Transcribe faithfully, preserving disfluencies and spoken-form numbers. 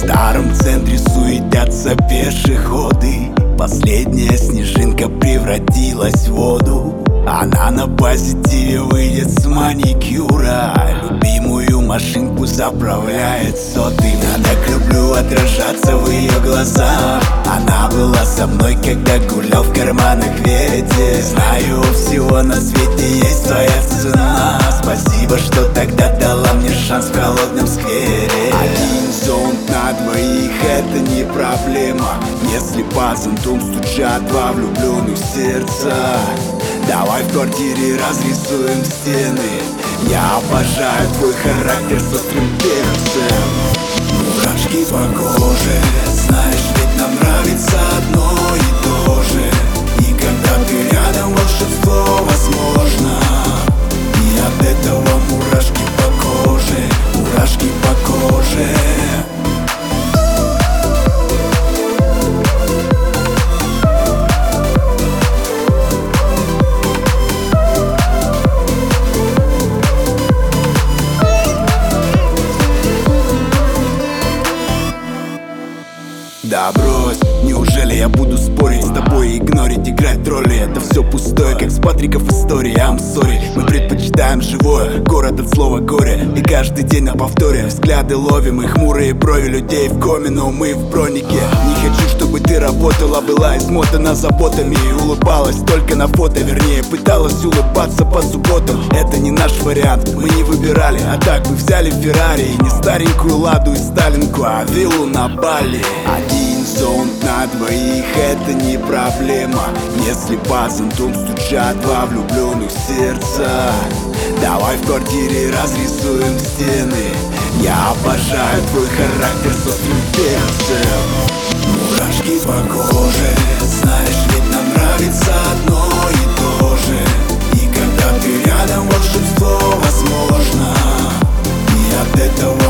старом центре суетятся пешеходы. Последняя снежинка превратилась в воду. Она на позитиве выйдет с маникюра. Любимую машинку заправляет сотым. Я так люблю отражаться в ее глазах. Она была со мной, когда гулял в карманах ветер. Знаю, у всего на свете есть своя цена. Спасибо, что тогда дала мне шанс в холодном сквере. Один зонт на двоих — это не проблема. Если по зонтам стучат два влюбленных сердца. Давай в квартире разрисуем стены. Я обожаю твой характер с острым перцем. Мурашки по коже, знаешь, ведь нам нравится одно и то же. И когда ты рядом, волшебство возможно. И от этого мурашки по коже, мурашки по коже. Да брось, неужели я буду спорить с тобой и игнорить, играть роли? Это все пустое, как с Патриков история. I'm sorry, мы предпочитаем живое, город от слова горе. И каждый день на повторе взгляды ловим и хмурые брови людей в коме, но мы в бронике. Не хочу, чтобы ты работала, была измотана заботами и улыбалась только на фото. Вернее, пыталась улыбаться по субботам. Это не наш вариант, мы не выбирали. А так мы взяли Феррари, и не старенькую Ладу и Сталинку, а виллу на Бали. Один зонт на двоих — это не проблема. Если по зонтам стучат два влюбленных сердца. Давай в квартире разрисуем стены. Я обожаю твой характер с острым перцем. Мурашки по коже, знаешь, ведь нам нравится одно и то же. И когда ты рядом, волшебство возможно. И от этого